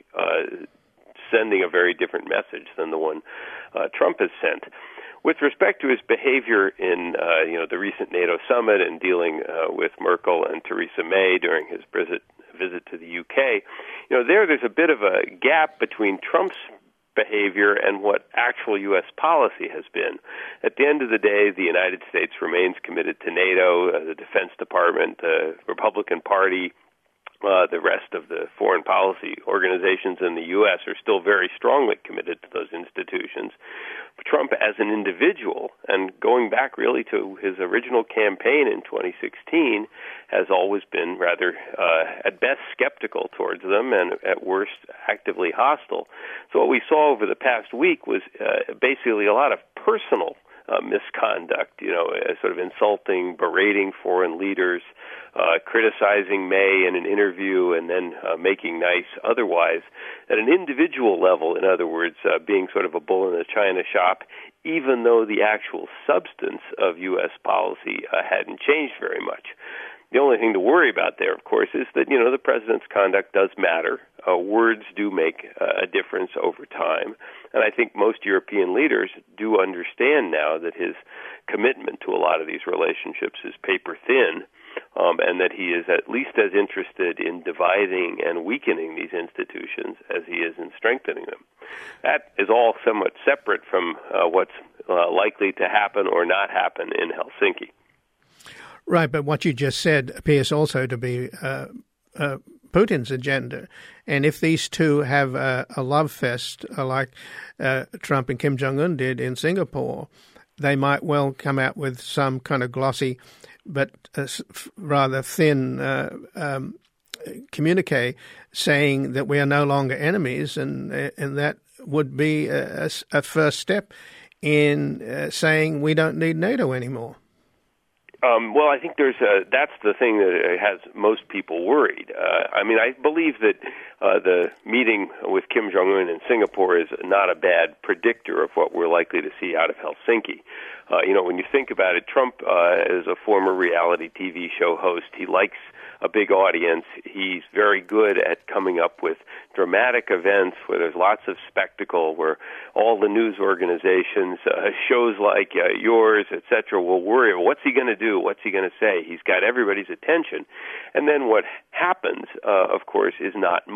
sending a very different message than the one Trump has sent. With respect to his behavior in the recent NATO summit and dealing with Merkel and Theresa May during his visit to the UK, there's a bit of a gap between Trump's behavior and what actual U.S. policy has been. At the end of the day, the United States remains committed to NATO, the Defense Department, the Republican Party, the rest of the foreign policy organizations in the U.S. are still very strongly committed to those institutions. Trump as an individual, and going back really to his original campaign in 2016, has always been rather, at best, skeptical towards them, and at worst, actively hostile. So what we saw over the past week was basically a lot of personal misconduct, sort of insulting, berating foreign leaders, criticizing May in an interview and then making nice otherwise. At an individual level, in other words, being sort of a bull in the china shop, even though the actual substance of U.S. policy hadn't changed very much. The only thing to worry about there, of course, is that, the president's conduct does matter. Words do make a difference over time. And I think most European leaders do understand now that his commitment to a lot of these relationships is paper thin, and that he is at least as interested in dividing and weakening these institutions as he is in strengthening them. That is all somewhat separate from what's likely to happen or not happen in Helsinki. Right, but what you just said appears also to be Putin's agenda. And if these two have a love fest like Trump and Kim Jong-un did in Singapore, they might well come out with some kind of glossy but rather thin communique saying that we are no longer enemies, and that would be a first step in saying we don't need NATO anymore. Well, I think that's the thing that has most people worried. I believe that the meeting with Kim Jong-un in Singapore is not a bad predictor of what we're likely to see out of Helsinki. When you think about it, Trump is a former reality TV show host. He likes a big audience. He's very good at coming up with dramatic events where there's lots of spectacle, where all the news organizations, shows like yours, etc., will worry, what's he going to do? What's he going to say? He's got everybody's attention. And then what happens, of course, is not much.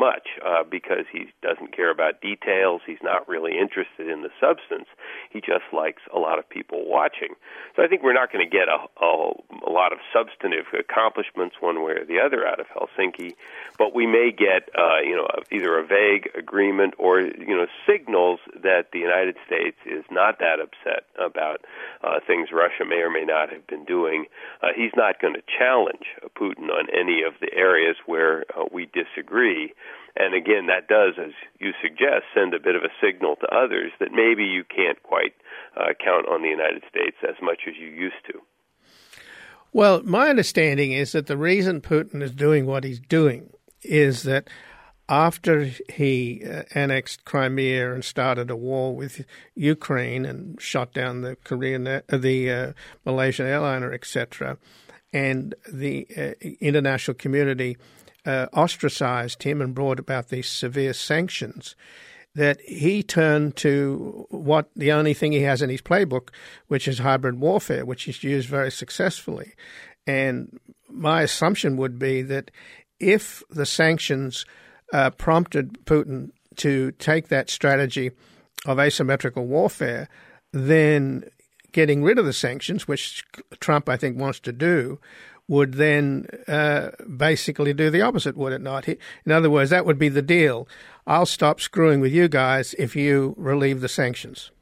much because he doesn't care about details. He's not really interested in the substance. He just likes a lot of people watching. So I think we're not going to get a lot of substantive accomplishments one way or the other out of Helsinki, but we may get either a vague agreement or signals that the United States is not that upset about things Russia may or may not have been doing. He's not going to challenge Putin on any of the areas where we disagree. And again, that does, as you suggest, send a bit of a signal to others that maybe you can't quite count on the United States as much as you used to. Well, my understanding is that the reason Putin is doing what he's doing is that after he annexed Crimea and started a war with Ukraine and shot down the Malaysian airliner, etc., and the international community ostracized him and brought about these severe sanctions, that he turned to the only thing he has in his playbook, which is hybrid warfare, which he's used very successfully. And my assumption would be that if the sanctions prompted Putin to take that strategy of asymmetrical warfare, then getting rid of the sanctions, which Trump, I think, wants to do, would then basically do the opposite, would it not? In other words, that would be the deal. I'll stop screwing with you guys if you relieve the sanctions.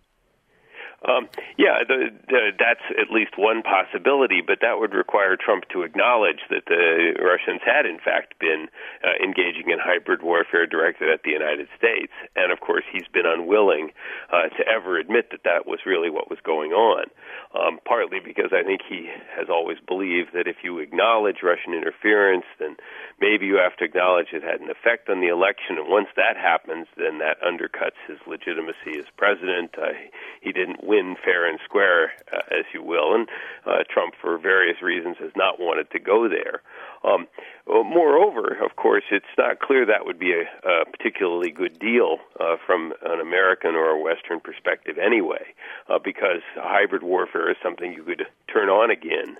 That's at least one possibility, but that would require Trump to acknowledge that the Russians had, in fact, been engaging in hybrid warfare directed at the United States. And, of course, he's been unwilling to ever admit that that was really what was going on, partly because I think he has always believed that if you acknowledge Russian interference, then maybe you have to acknowledge it had an effect on the election, and once that happens, then that undercuts his legitimacy as president. He didn't win fair and square, as you will, and Trump, for various reasons, has not wanted to go there. Moreover, of course, it's not clear that would be a particularly good deal from an American or a Western perspective anyway, because hybrid warfare is something you could turn on again.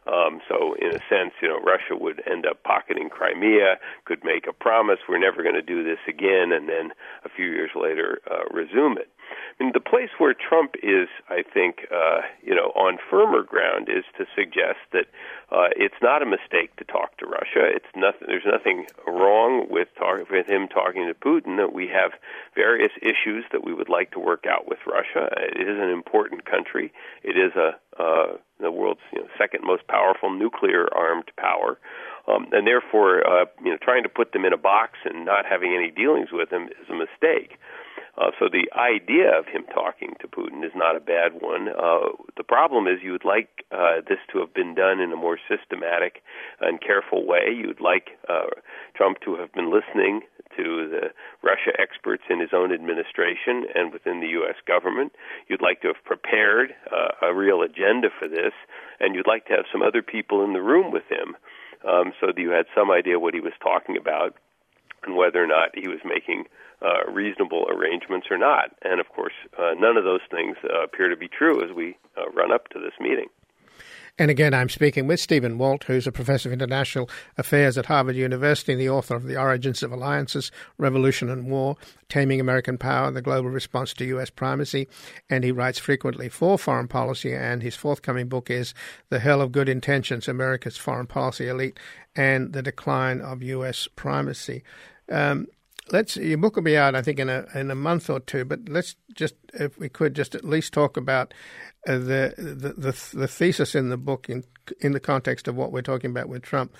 So in a sense, Russia would end up pocketing Crimea, could make a promise, we're never going to do this again, and then a few years later resume it. I mean, the place where Trump is, I think, on firmer ground is to suggest that it's not a mistake to talk to Russia. There's nothing wrong with him talking to Putin. That we have various issues that we would like to work out with Russia. It is an important country. It is the world's second most powerful nuclear-armed power. And therefore, trying to put them in a box and not having any dealings with them is a mistake. So the idea of him talking to Putin is not a bad one. The problem is you would like this to have been done in a more systematic and careful way. You'd like Trump to have been listening to the Russia experts in his own administration and within the U.S. government. You'd like to have prepared a real agenda for this, and you'd like to have some other people in the room with him so that you had some idea what he was talking about and whether or not he was making reasonable arrangements or not. And, of course, none of those things appear to be true as we run up to this meeting. And again, I'm speaking with Stephen Walt, who's a professor of international affairs at Harvard University and the author of The Origins of Alliances, Revolution and War, Taming American Power, The Global Response to U.S. Primacy. And he writes frequently for Foreign Policy, and his forthcoming book is The Hell of Good Intentions, America's Foreign Policy Elite and the Decline of U.S. Primacy. Your book will be out, I think, in a month or two. But let's just, if we could, just at least talk about the thesis in the book in the context of what we're talking about with Trump.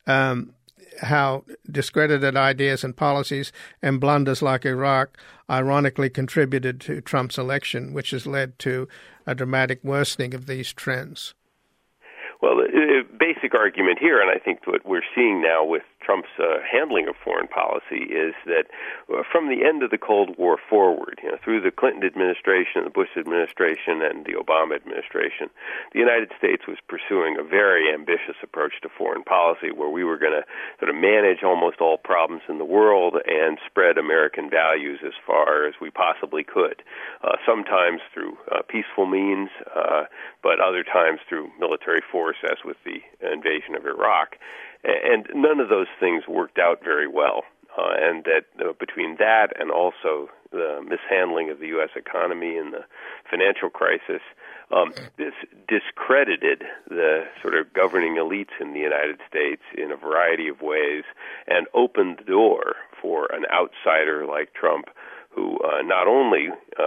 How discredited ideas and policies and blunders like Iraq ironically contributed to Trump's election, which has led to a dramatic worsening of these trends. Well, the basic argument here, and I think what we're seeing now with Trump's handling of foreign policy, is that from the end of the Cold War forward, through the Clinton administration, the Bush administration, and the Obama administration, the United States was pursuing a very ambitious approach to foreign policy where we were going to sort of manage almost all problems in the world and spread American values as far as we possibly could, sometimes through peaceful means, but other times through military force, as with the invasion of Iraq. And none of those things worked out very well. and that between that and also the mishandling of the U.S. economy and the financial crisis, this discredited the sort of governing elites in the United States in a variety of ways and opened the door for an outsider like Trump, who not only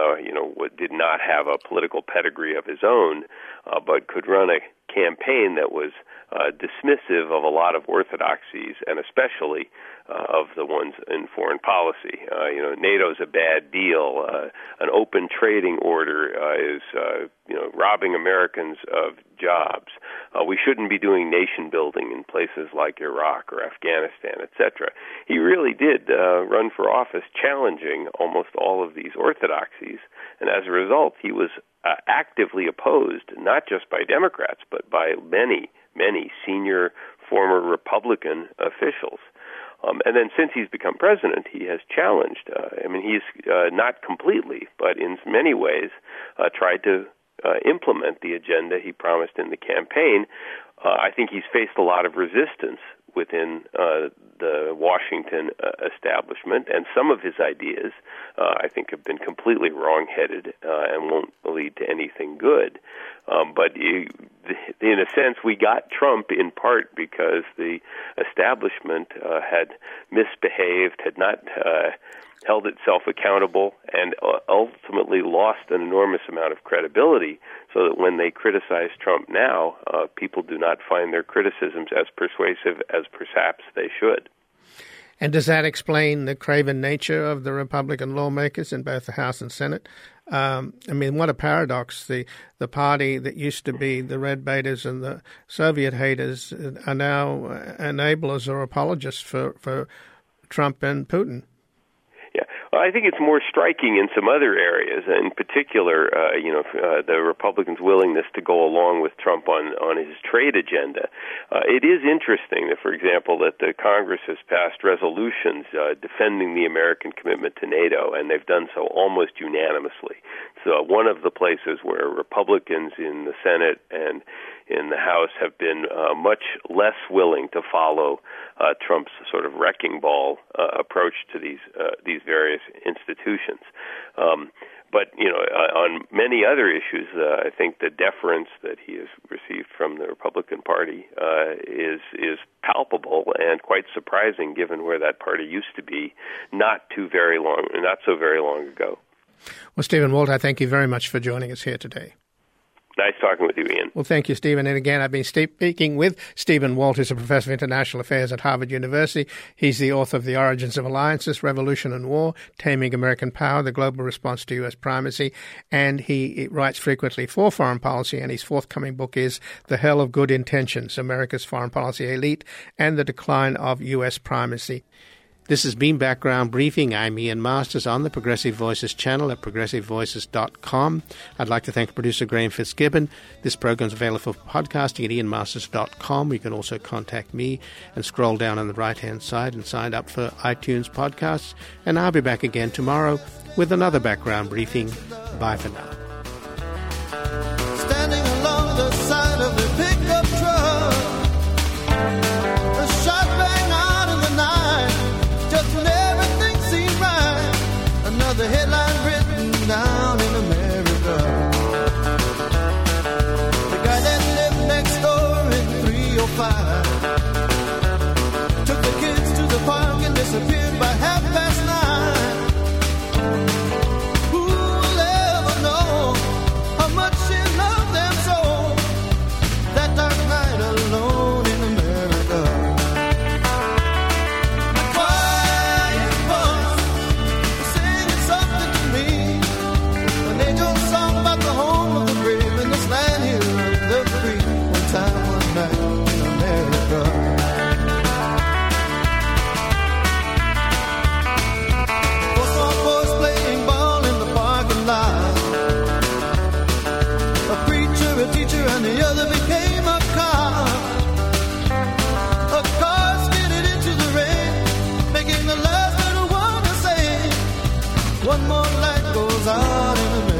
did not have a political pedigree of his own, but could run a campaign that was dismissive of a lot of orthodoxies, and especially of the ones in foreign policy. NATO's a bad deal. An open trading order is robbing Americans of jobs. We shouldn't be doing nation building in places like Iraq or Afghanistan, etc. He really did run for office challenging almost all of these orthodoxies, and as a result, he was actively opposed, not just by Democrats, but by many senior former Republican officials. And then since he's become president, he has challenged. He's not completely, but in many ways tried to implement the agenda he promised in the campaign. I think he's faced a lot of resistance within the Washington establishment, and some of his ideas, I think, have been completely wrong-headed and won't lead to anything good. But in a sense, we got Trump in part because the establishment had misbehaved, had not held itself accountable, and ultimately lost an enormous amount of credibility, so that when they criticize Trump now, people do not find their criticisms as persuasive as perhaps they should. And does that explain the craven nature of the Republican lawmakers in both the House and Senate? What a paradox. The party that used to be the red baiters and the Soviet haters are now enablers or apologists for Trump and Putin. Yeah, well, I think it's more striking in some other areas. In particular, the Republicans' willingness to go along with Trump on his trade agenda. It is interesting that, for example, that the Congress has passed resolutions defending the American commitment to NATO, and they've done so almost unanimously. So one of the places where Republicans in the Senate and in the House have been much less willing to follow Trump's sort of wrecking ball approach to these various institutions. But on many other issues, I think the deference that he has received from the Republican Party is palpable and quite surprising, given where that party used to be not so very long ago. Well, Stephen Walt, I thank you very much for joining us here today. Nice talking with you, Ian. Well, thank you, Stephen. And again, I've been speaking with Stephen Walt, who's a professor of international affairs at Harvard University. He's the author of The Origins of Alliances, Revolution and War, Taming American Power, The Global Response to U.S. Primacy. And he writes frequently for foreign policy, and his forthcoming book is The Hell of Good Intentions, America's Foreign Policy Elite and the Decline of U.S. Primacy. This has been Background Briefing. I'm Ian Masters on the Progressive Voices channel at progressivevoices.com. I'd like to thank producer Graham Fitzgibbon. This program is available for podcasting at ianmasters.com. You can also contact me and scroll down on the right-hand side and sign up for iTunes podcasts. And I'll be back again tomorrow with another Background Briefing. Bye for now. Standing along the side of the pickup truck, a shot rang out in the night. Just when everything seemed right, another headline written down in America. The guy that lived next door in 305 took the kids to the park and disappeared by 9:30. Who will ever know how much she loved them so? That dark night alone in America. And the other became a car. A car skidded into the rain, making the last little one to say, one more light goes out in the